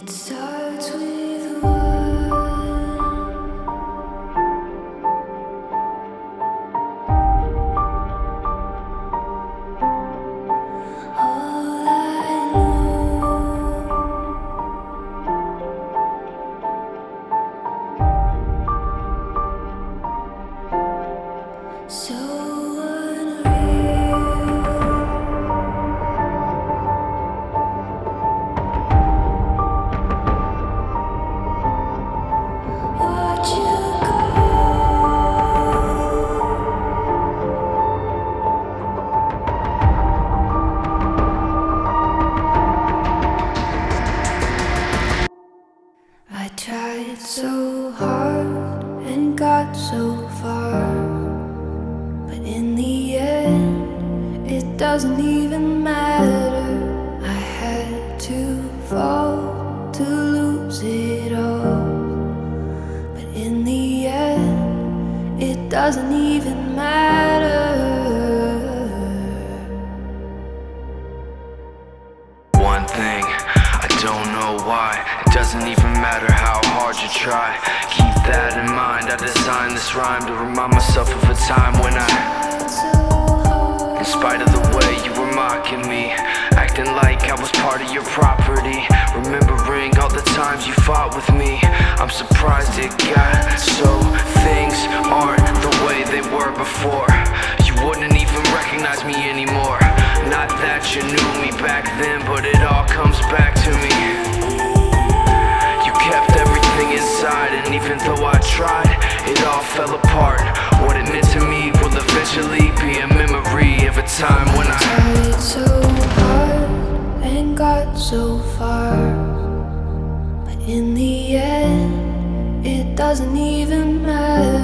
It starts with one. All I know, so unreal. Watch you I tried so hard and got so far, but in the end, it doesn't even matter. I had to fall to lose it all, but in the end, it doesn't even matter. One thing, I don't know why. It doesn't even matter how hard you try. Keep that in mind. I designed this rhyme to remind myself of a time when in spite of the way you were mocking me, acting like I was part of your property, remembering all the times you fought with me, I'm surprised it got so. Things aren't the way they were before. You wouldn't even recognize me anymore. Not that you knew me back then, but it all comes back to me. You kept everything inside, and even though I tried, it all fell apart. What it meant to me will eventually be a memory of a time when I tried so hard and got so far, but in the end, it doesn't even matter.